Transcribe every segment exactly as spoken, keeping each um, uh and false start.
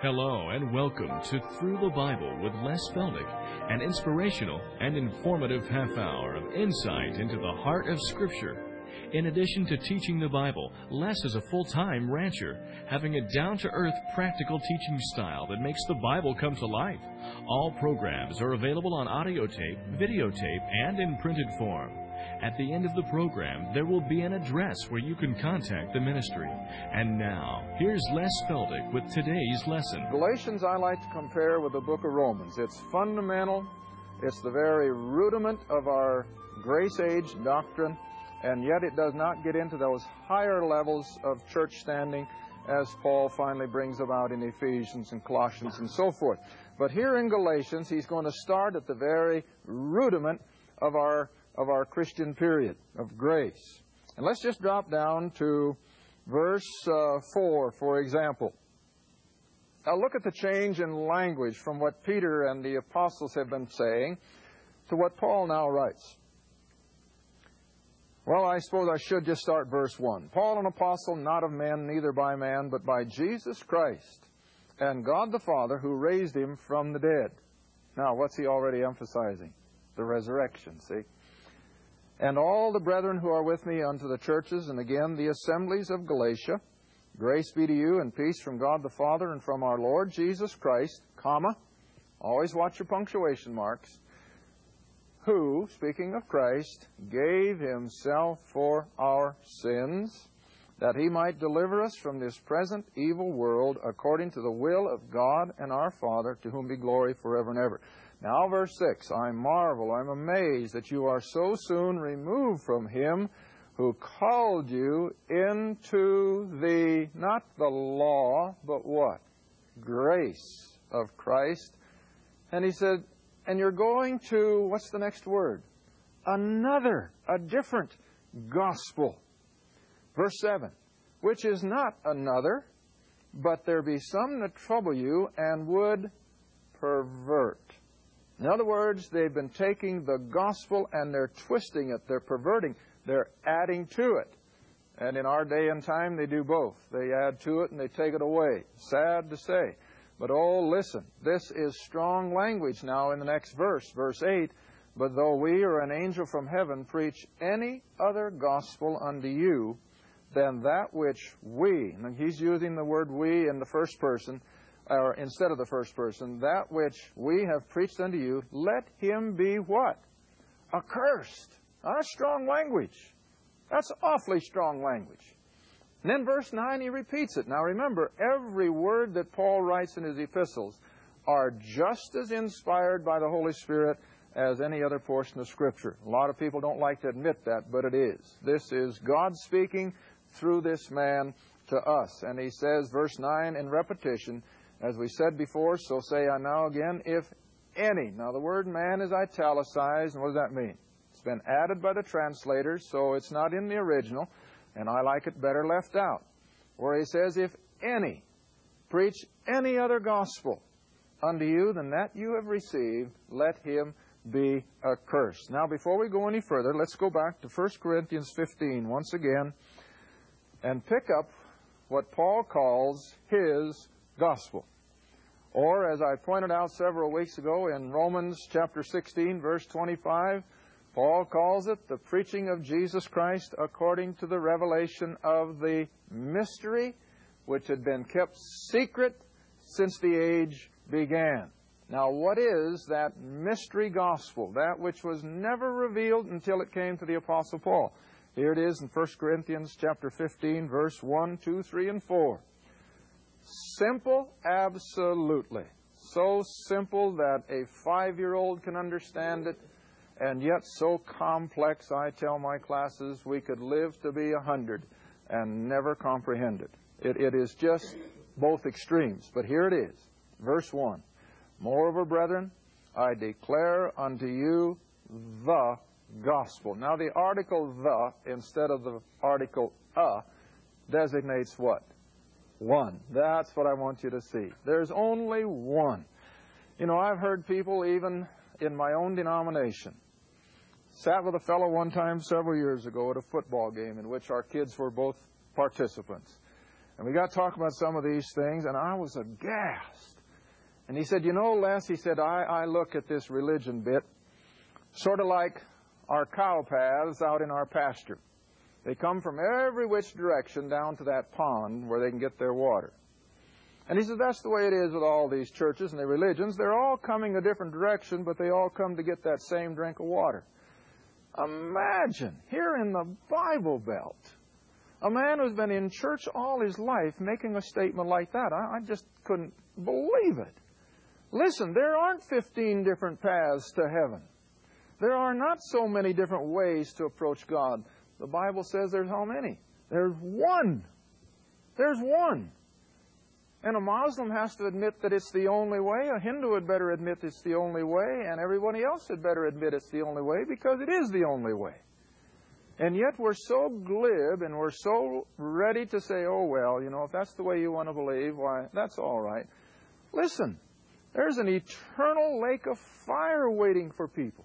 Hello and welcome to Through the Bible with Les Feldick, an inspirational and informative half hour of insight into the heart of Scripture. In addition to teaching the Bible, Les is a full-time rancher, having a down-to-earth, practical teaching style that makes the Bible come to life. All programs are available on audio tape, videotape, and in printed form. At the end of the program, there will be an address where you can contact the ministry. And now, here's Les Feldick with today's lesson. Galatians I like to compare with the book of Romans. It's fundamental. It's the very rudiment of our grace age doctrine, and yet it does not get into those higher levels of church standing as Paul finally brings about in Ephesians and Colossians and so forth. But here in Galatians, he's going to start at the very rudiment of our of our Christian period of grace. And let's just drop down to verse uh, four, for example. Now look at the change in language from what Peter and the apostles have been saying to what Paul now writes. Well, I suppose I should just start verse one. Paul, an apostle, not of men, neither by man, but by Jesus Christ, and God the Father, who raised him from the dead. Now, what's he already emphasizing? The resurrection, see? And all the brethren who are with me unto the churches, and again the assemblies of Galatia, grace be to you and peace from God the Father and from our Lord Jesus Christ, comma, always watch your punctuation marks, who, speaking of Christ, gave himself for our sins, that he might deliver us from this present evil world, according to the will of God and our Father, to whom be glory forever and ever. Now, verse six, I marvel, I'm amazed that you are so soon removed from him who called you into the, not the law, but what? Grace of Christ. And he said, and you're going to, what's the next word? Another, a different gospel. Verse seven, which is not another, but there be some that trouble you and would pervert. In other words, they've been taking the gospel and they're twisting it, they're perverting, they're adding to it. And in our day and time, they do both. They add to it and they take it away. Sad to say. But oh, listen, this is strong language now in the next verse, verse eight. But though we or an angel from heaven preach any other gospel unto you than that which we, and he's using the word we in the first person, or instead of the first person, that which we have preached unto you, let him be what? Accursed. Now, that's strong language. That's awfully strong language. And then verse nine, he repeats it. Now remember, every word that Paul writes in his epistles are just as inspired by the Holy Spirit as any other portion of Scripture. A lot of people don't like to admit that, but it is. This is God speaking through this man to us. And he says, verse nine in repetition, as we said before, so say I now again, if any. Now the word man is italicized, and what does that mean? It's been added by the translators, so it's not in the original, and I like it better left out. Where he says, if any preach any other gospel unto you than that you have received, let him be accursed. Now before we go any further, let's go back to First Corinthians fifteen once again, and pick up what Paul calls his gospel. Or, as I pointed out several weeks ago in Romans chapter sixteen, verse twenty-five, Paul calls it the preaching of Jesus Christ according to the revelation of the mystery which had been kept secret since the age began. Now, what is that mystery gospel? That which was never revealed until it came to the Apostle Paul. Here it is in First Corinthians chapter fifteen, verse one, two, three, and four. Simple, absolutely. So simple that a five-year-old can understand it, and yet so complex, I tell my classes, we could live to be a hundred and never comprehend it. It, it is just both extremes. But here it is, verse one. Moreover, brethren, I declare unto you the gospel. Now, the article the, instead of the article a, designates what? One. That's what I want you to see. There's only one. You know, I've heard people, even in my own denomination, sat with a fellow one time several years ago at a football game in which our kids were both participants. And we got talking about some of these things, and I was aghast. And he said, you know, Les, he said, I, I look at this religion bit sort of like our cow paths out in our pasture. They come from every which direction down to that pond where they can get their water. And he said, that's the way it is with all these churches and their religions. They're all coming a different direction, but they all come to get that same drink of water. Imagine, here in the Bible Belt, a man who's been in church all his life making a statement like that. I, I just couldn't believe it. Listen, there aren't fifteen different paths to heaven. There are not so many different ways to approach God. The Bible says there's how many? There's one. There's one. And a Muslim has to admit that it's the only way. A Hindu had better admit it's the only way. And everybody else had better admit it's the only way, because it is the only way. And yet we're so glib and we're so ready to say, oh, well, you know, if that's the way you want to believe, why, that's all right. Listen, there's an eternal lake of fire waiting for people.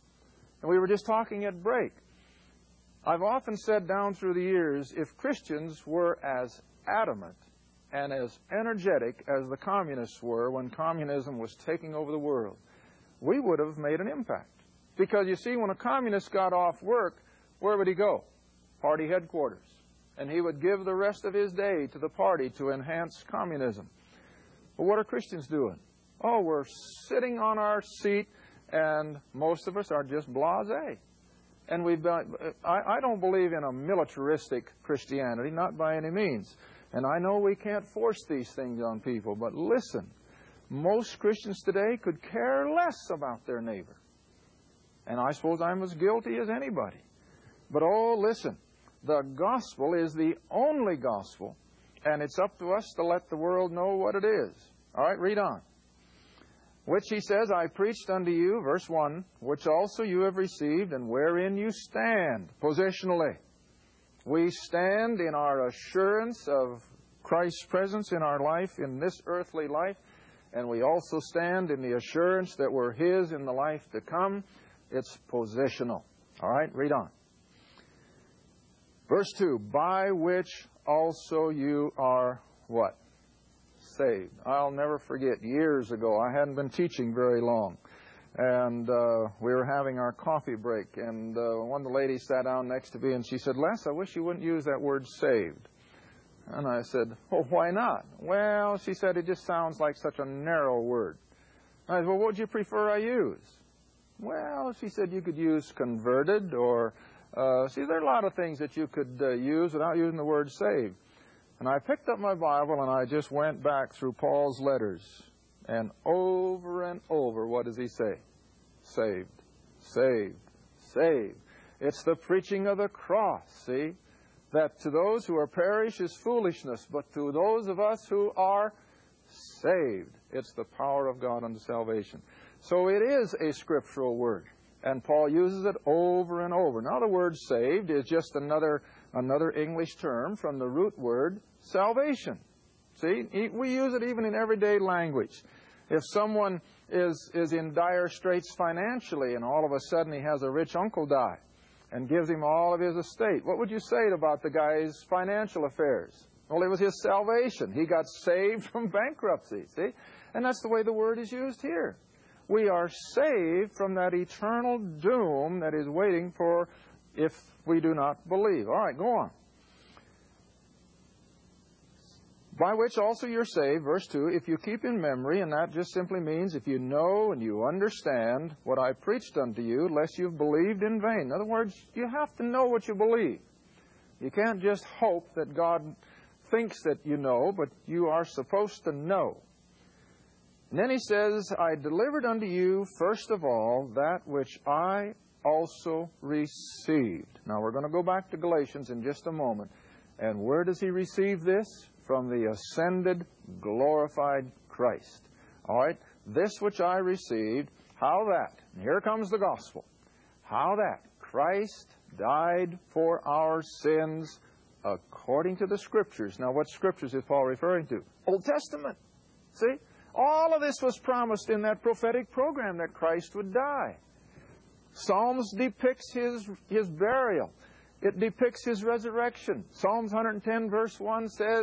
And we were just talking at break. I've often said down through the years, if Christians were as adamant and as energetic as the communists were when communism was taking over the world, we would have made an impact. Because you see, when a communist got off work, where would he go? Party headquarters. And he would give the rest of his day to the party to enhance communism. But what are Christians doing? Oh, we're sitting on our seat, and most of us are just blasé. And we've been, I, I don't believe in a militaristic Christianity, not by any means. And I know we can't force these things on people, but listen, most Christians today could care less about their neighbor. And I suppose I'm as guilty as anybody. But oh, listen, the gospel is the only gospel, and it's up to us to let the world know what it is. All right, read on. Which he says, I preached unto you, verse one, which also you have received, and wherein you stand, positionally. We stand in our assurance of Christ's presence in our life, in this earthly life, and we also stand in the assurance that we're His in the life to come. It's positional. All right, read on. Verse two, by which also you are what? Saved. I'll never forget, years ago, I hadn't been teaching very long, and uh, we were having our coffee break, and uh, one of the ladies sat down next to me, and she said, Les, I wish you wouldn't use that word saved. And I said, oh, why not? Well, she said, it just sounds like such a narrow word. I said, well, what would you prefer I use? Well, she said, you could use converted, or, uh, see, there are a lot of things that you could uh, use without using the word saved. And I picked up my Bible and I just went back through Paul's letters. And over and over, what does he say? Saved, saved, saved. It's the preaching of the cross, see? That to those who are perished is foolishness, but to those of us who are saved, it's the power of God unto salvation. So it is a scriptural word. And Paul uses it over and over. Now the word saved is just another another English term from the root word salvation. See, we use it even in everyday language. If someone is, is in dire straits financially and all of a sudden he has a rich uncle die and gives him all of his estate, what would you say about the guy's financial affairs? Well, it was his salvation. He got saved from bankruptcy, see? And that's the way the word is used here. We are saved from that eternal doom that is waiting for if we do not believe. All right, go on. By which also you're saved, verse two, if you keep in memory, and that just simply means if you know and you understand what I preached unto you, lest you've believed in vain. In other words, you have to know what you believe. You can't just hope that God thinks that you know, but you are supposed to know. And then he says, I delivered unto you, first of all, that which I also received. Now, we're going to go back to Galatians in just a moment. And where does he receive this? From the ascended, glorified Christ. All right? This which I received, how that, and here comes the gospel, how that Christ died for our sins according to the Scriptures. Now, what Scriptures is Paul referring to? Old Testament. See? All of this was promised in that prophetic program that Christ would die. Psalms depicts his, his burial. It depicts his resurrection. Psalms one hundred ten verse one says,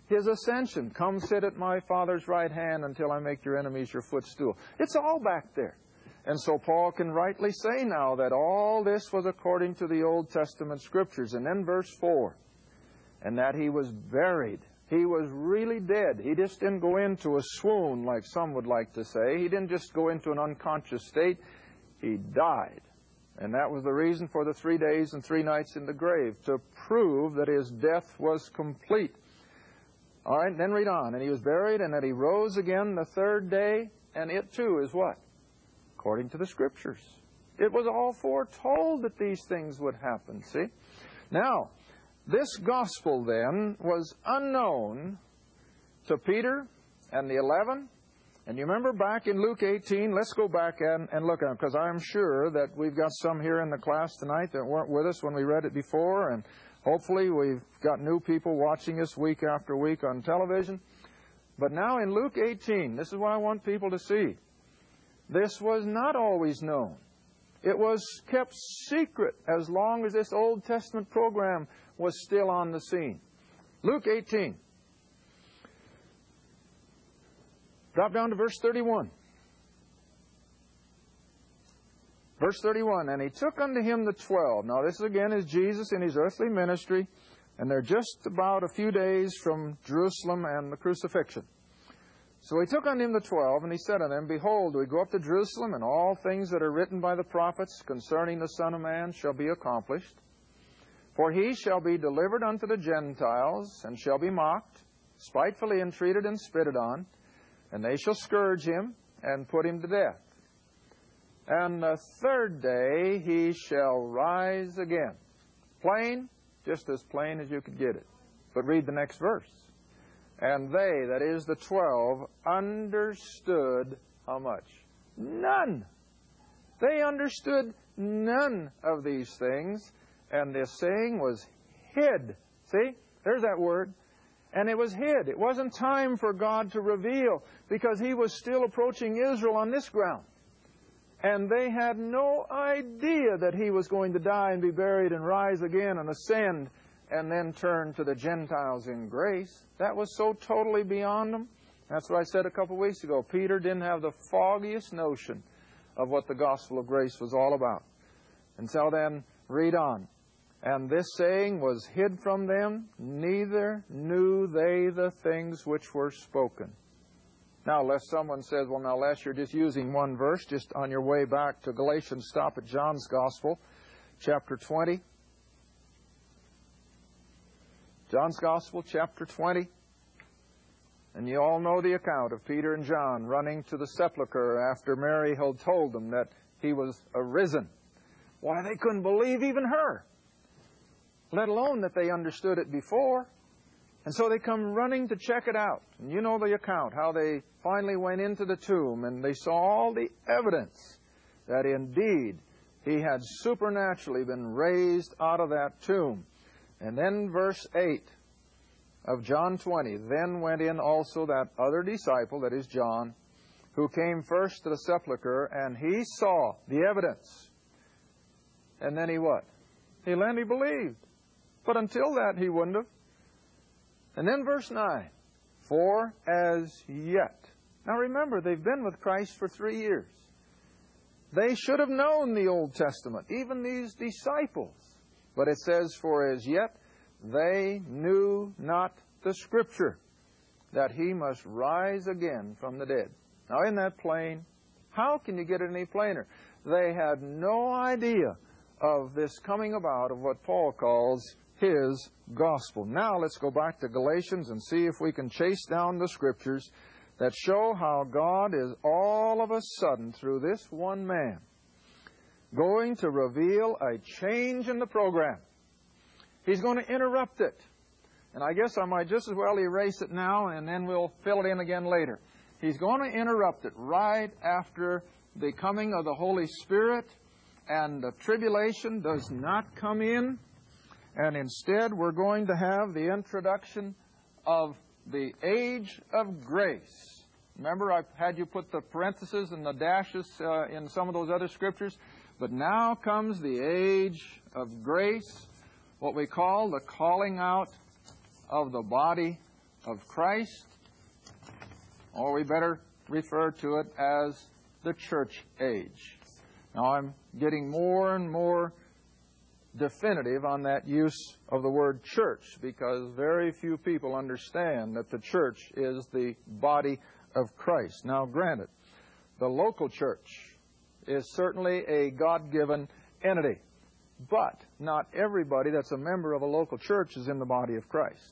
His ascension. Come sit at my Father's right hand until I make your enemies your footstool. It's all back there. And so Paul can rightly say now that all this was according to the Old Testament Scriptures. And then verse four, and that He was buried. He was really dead. He just didn't go into a swoon like some would like to say. He didn't just go into an unconscious state. He died. And that was the reason for the three days and three nights in the grave, to prove that His death was complete. All right, then read on. And He was buried, and that He rose again the third day, and it too is what? According to the Scriptures. It was all foretold that these things would happen, see? Now, this gospel then was unknown to Peter and the eleven. And you remember back in Luke eighteen, let's go back and, and look at it, because I'm sure that we've got some here in the class tonight that weren't with us when we read it before, and hopefully we've got new people watching us week after week on television. But now in Luke eighteen, this is what I want people to see. This was not always known. It was kept secret as long as this Old Testament program was still on the scene. Luke eighteen. Drop down to verse thirty-one. Verse thirty-one, and He took unto Him the twelve. Now this again is Jesus in His earthly ministry, and they're just about a few days from Jerusalem and the crucifixion. So He took unto Him the twelve, and He said unto them, Behold, we go up to Jerusalem, and all things that are written by the prophets concerning the Son of Man shall be accomplished. For He shall be delivered unto the Gentiles, and shall be mocked, spitefully entreated and spitted on, and they shall scourge Him, and put Him to death. And the third day He shall rise again. Plain, just as plain as you could get it. But read the next verse. And they, that is the twelve, understood how much? None. They understood none of these things, and this saying was hid. See? There's that word. And it was hid. It wasn't time for God to reveal, because He was still approaching Israel on this ground. And they had no idea that He was going to die and be buried and rise again and ascend and then turn to the Gentiles in grace. That was so totally beyond them. That's what I said a couple of weeks ago. Peter didn't have the foggiest notion of what the gospel of grace was all about. And so then, read on. And this saying was hid from them, neither knew they the things which were spoken. Now, lest someone says, well, now, Les, you're just using one verse, just on your way back to Galatians, stop at John's Gospel, chapter twenty. John's Gospel, chapter twenty. And you all know the account of Peter and John running to the sepulchre after Mary had told them that He was arisen. Why, they couldn't believe even her, let alone that they understood it before. And so they come running to check it out. And you know the account, how they finally went into the tomb and they saw all the evidence that indeed He had supernaturally been raised out of that tomb. And then verse eight of John twenty, then went in also that other disciple, that is John, who came first to the sepulchre, and he saw the evidence. And then he what? He then he believed. But until that, he wouldn't have. And then verse nine, for as yet. Now remember, they've been with Christ for three years. They should have known the Old Testament, even these disciples. But it says, for as yet they knew not the Scripture, that He must rise again from the dead. Now isn't that plain? How can you get it any plainer? They had no idea of this coming about of what Paul calls His gospel. Now let's go back to Galatians and see if we can chase down the Scriptures that show how God is all of a sudden, through this one man, going to reveal a change in the program. He's going to interrupt it. And I guess I might just as well erase it now, and then we'll fill it in again later. He's going to interrupt it right after the coming of the Holy Spirit, and the tribulation does not come in. And instead, we're going to have the introduction of the age of grace. Remember, I had you put the parentheses and the dashes uh, in some of those other scriptures. But now comes the age of grace, what we call the calling out of the body of Christ, or we better refer to it as the church age. Now, I'm getting more and more definitive on that use of the word church, because very few people understand that the church is the body of Christ. Now, granted, the local church is certainly a God-given entity, but not everybody that's a member of a local church is in the body of Christ.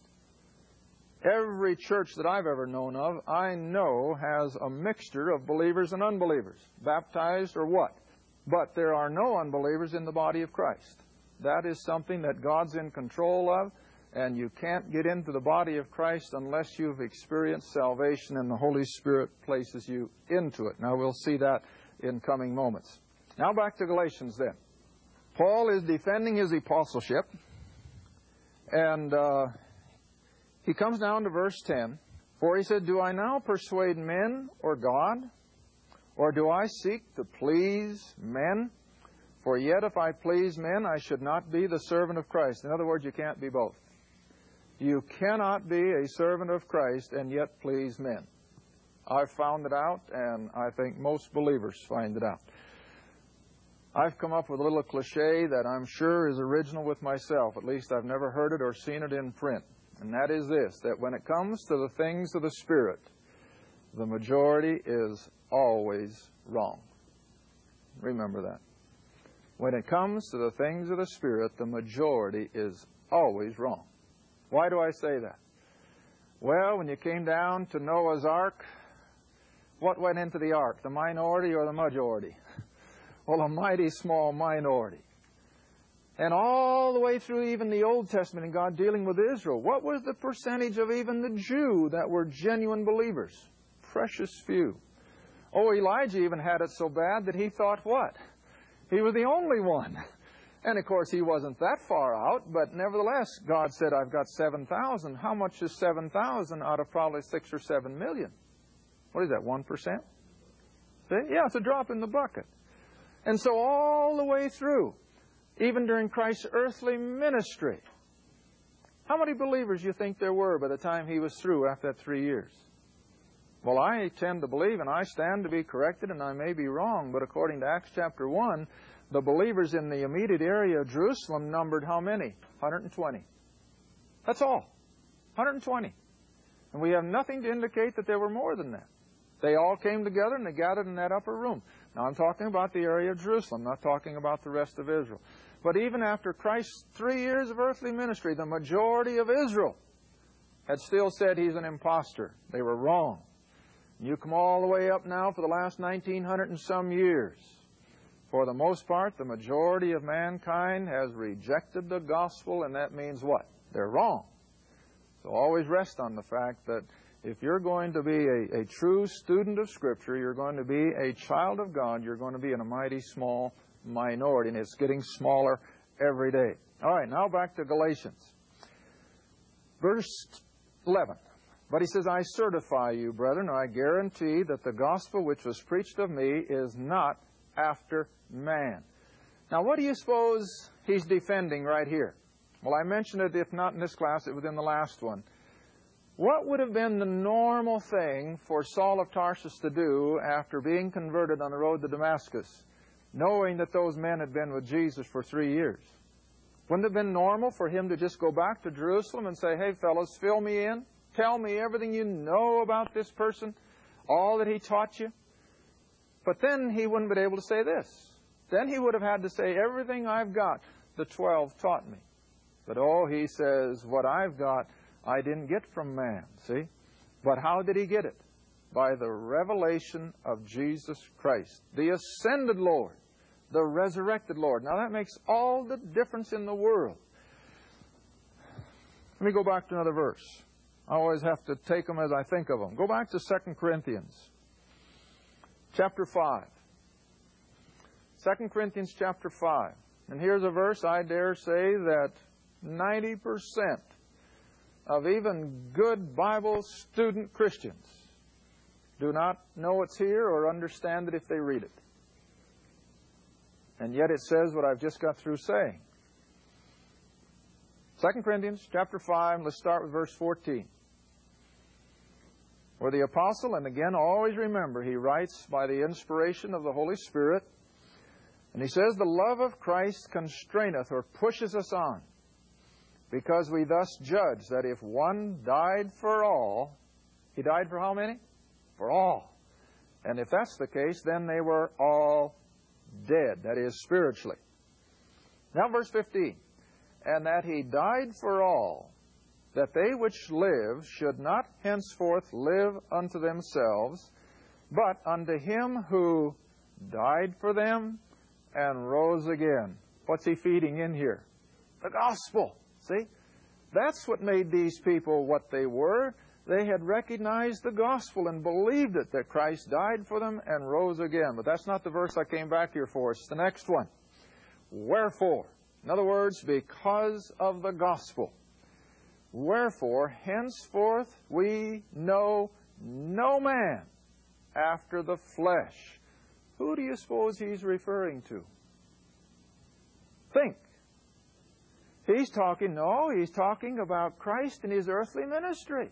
Every church that I've ever known of, I know has a mixture of believers and unbelievers, baptized or what. But there are no unbelievers in the body of Christ. That is something that God's in control of, and you can't get into the body of Christ unless you've experienced salvation and the Holy Spirit places you into it. Now, we'll see that in coming moments. Now back to Galatians then. Paul is defending his apostleship, and uh, he comes down to verse ten. For he said, Do I now persuade men or God? Or do I seek to please men? For yet if I please men, I should not be the servant of Christ. In other words, you can't be both. You cannot be a servant of Christ and yet please men. I've found it out, and I think most believers find it out. I've come up with a little cliche that I'm sure is original with myself. At least I've never heard it or seen it in print. And that is this, that when it comes to the things of the Spirit, the majority is always wrong. Remember that. When it comes to the things of the Spirit, the majority is always wrong. Why do I say that? Well, when you came down to Noah's Ark, what went into the ark, the minority or the majority? Well, a mighty small minority. And all the way through even the Old Testament and God dealing with Israel, what was the percentage of even the Jew that were genuine believers? Precious few. Oh, Elijah even had it so bad that he thought what? He was the only one. And, of course, he wasn't that far out, but nevertheless, God said, I've got seven thousand. How much is seven thousand out of probably six or seven million? What is that, one percent? See? Yeah, it's a drop in the bucket. And so all the way through, even during Christ's earthly ministry, how many believers do you think there were by the time he was through after that three years? Well, I tend to believe, and I stand to be corrected, and I may be wrong, but according to Acts chapter one, the believers in the immediate area of Jerusalem numbered how many? one hundred twenty. That's all. one hundred twenty. And we have nothing to indicate that there were more than that. They all came together and they gathered in that upper room. Now, I'm talking about the area of Jerusalem, not talking about the rest of Israel. But even after Christ's three years of earthly ministry, the majority of Israel had still said he's an imposter. They were wrong. You come all the way up now for the last nineteen hundred and some years. For the most part, the majority of mankind has rejected the gospel, and that means what? They're wrong. So always rest on the fact that if you're going to be a, a true student of Scripture, you're going to be a child of God, you're going to be in a mighty small minority, and it's getting smaller every day. All right, now back to Galatians. Verse eleven. But he says, I certify you, brethren, or I guarantee that the gospel which was preached of me is not after man. Now, what do you suppose he's defending right here? Well, I mentioned it, if not in this class, it was in the last one. What would have been the normal thing for Saul of Tarsus to do after being converted on the road to Damascus, knowing that those men had been with Jesus for three years? Wouldn't it have been normal for him to just go back to Jerusalem and say, hey, fellows, fill me in? Tell me everything you know about this person, all that he taught you? But then he wouldn't have been able to say this. Then he would have had to say, everything I've got, the twelve taught me. But oh, he says, what I've got, I didn't get from man, see? But how did he get it? By the revelation of Jesus Christ, the ascended Lord, the resurrected Lord. Now that makes all the difference in the world. Let me go back to another verse. I always have to take them as I think of them. Go back to Second Corinthians chapter five. Second Corinthians chapter five. And here's a verse I dare say that ninety percent of even good Bible student Christians do not know it's here or understand it if they read it. And yet it says what I've just got through saying. Second Corinthians chapter five, let's start with verse fourteen. where the apostle, and again, always remember, he writes by the inspiration of the Holy Spirit, and he says, the love of Christ constraineth or pushes us on, because we thus judge that if one died for all, he died for how many? For all. And if that's the case, then they were all dead, that is, spiritually. Now verse fifteen, and that he died for all, that they which live should not henceforth live unto themselves, but unto him who died for them and rose again. What's he feeding in here? The gospel. See? That's what made these people what they were. They had recognized the gospel and believed it, that Christ died for them and rose again. But that's not the verse I came back here for. It's the next one. Wherefore, in other words, because of the gospel, wherefore, henceforth we know no man after the flesh. Who do you suppose he's referring to? Think. He's talking, no, he's talking about Christ and his earthly ministry.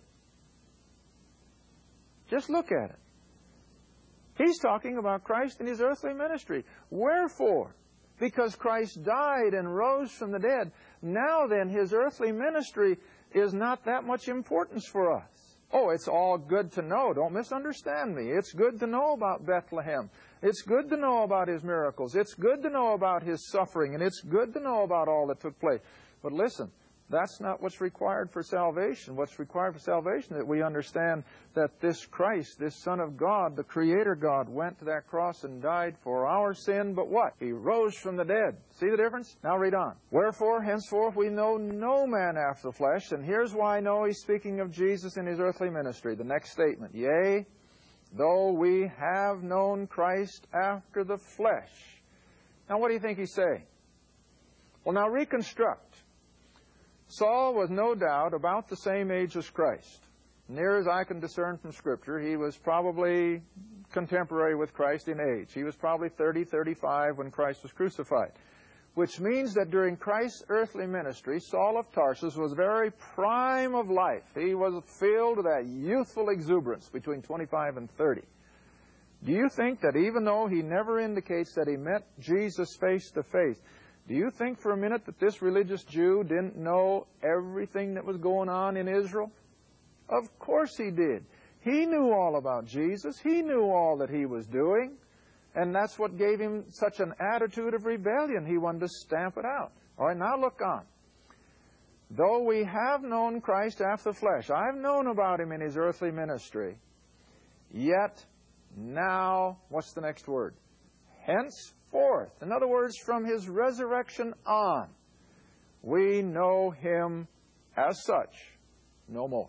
Just look at it. He's talking about Christ and his earthly ministry. Wherefore? Because Christ died and rose from the dead. Now then, his earthly ministry is not that much importance for us. Oh, it's all good to know. Don't misunderstand me. It's good to know about Bethlehem. It's good to know about his miracles. It's good to know about his suffering. And it's good to know about all that took place. But listen, that's not what's required for salvation. What's required for salvation is that we understand that this Christ, this Son of God, the Creator God, went to that cross and died for our sin. But what? He rose from the dead. See the difference? Now read on. Wherefore, henceforth, we know no man after the flesh. And here's why I know he's speaking of Jesus in his earthly ministry. The next statement. Yea, though we have known Christ after the flesh. Now what do you think he's saying? Well, now reconstruct. Saul was no doubt about the same age as Christ. Near as I can discern from Scripture, he was probably contemporary with Christ in age. He was probably thirty, thirty-five when Christ was crucified. Which means that during Christ's earthly ministry, Saul of Tarsus was very prime of life. He was filled with that youthful exuberance between twenty-five and thirty. Do you think that even though he never indicates that he met Jesus face to face, do you think for a minute that this religious Jew didn't know everything that was going on in Israel? Of course he did. He knew all about Jesus. He knew all that he was doing. And that's what gave him such an attitude of rebellion. He wanted to stamp it out. All right, now look on. Though we have known Christ after the flesh, I've known about him in his earthly ministry, yet now, what's the next word? Henceforth. In other words, from his resurrection on, we know him as such no more.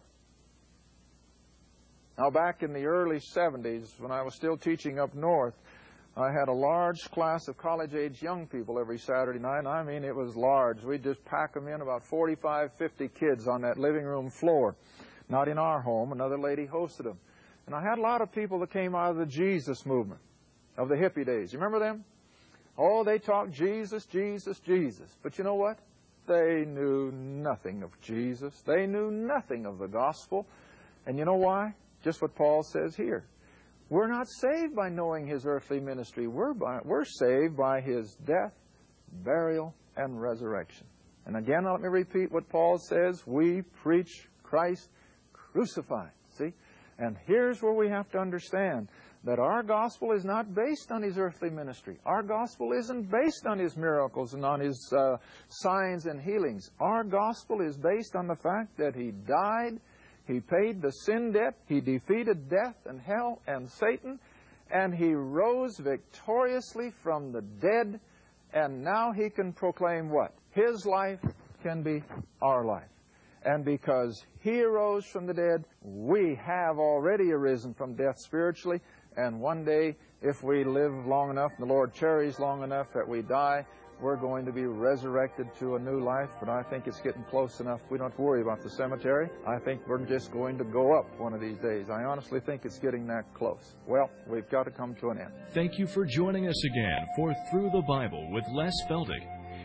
Now, back in the early seventies, when I was still teaching up north, I had a large class of college-age young people every Saturday night. I mean, it was large. We'd just pack them in, about forty-five, fifty kids on that living room floor. Not in our home. Another lady hosted them. And I had a lot of people that came out of the Jesus movement, of the hippie days. You remember them? Oh, they talked Jesus, Jesus, Jesus. But you know what? They knew nothing of Jesus. They knew nothing of the gospel. And you know why? Just what Paul says here. We're not saved by knowing his earthly ministry. We're, by, we're saved by his death, burial, and resurrection. And again, let me repeat what Paul says. We preach Christ crucified. See? And here's where we have to understand that our gospel is not based on his earthly ministry. Our gospel isn't based on his miracles and on his uh, signs and healings. Our gospel is based on the fact that he died, he paid the sin debt, he defeated death and hell and Satan, and he rose victoriously from the dead, and now he can proclaim what? His life can be our life. And because he arose from the dead, we have already arisen from death spiritually. And one day, if we live long enough, and the Lord tarries long enough that we die, we're going to be resurrected to a new life. But I think it's getting close enough. We don't have to worry about the cemetery. I think we're just going to go up one of these days. I honestly think it's getting that close. Well, we've got to come to an end. Thank you for joining us again for Through the Bible with Les Feldick.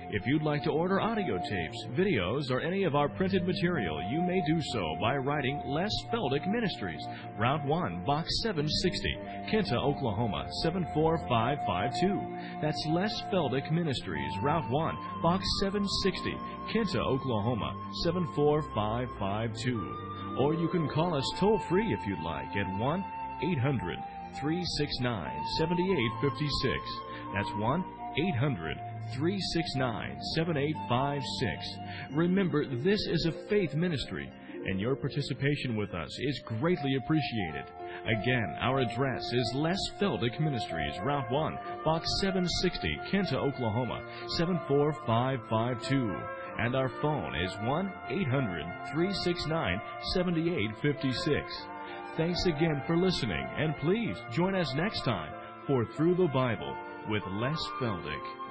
If you'd like to order audio tapes, videos, or any of our printed material, you may do so by writing Les Feldick Ministries, Route one, Box seven sixty, Kinta, Oklahoma, seven four five five two. That's Les Feldick Ministries, Route one, Box seven sixty, Kinta, Oklahoma, seven four five five two. Or you can call us toll-free if you'd like at one eight hundred, three six nine, seven eight five six. That's one eight hundred, three six nine, seven eight five six. Remember, this is a faith ministry, and your participation with us is greatly appreciated. Again, our address is Les Feldick Ministries, Route one, Box seven sixty, Kinta, Oklahoma, seven four five five two. And our phone is one eight hundred, three six nine, seven eight five six. Thanks again for listening, and please join us next time for Through the Bible with Les Feldick.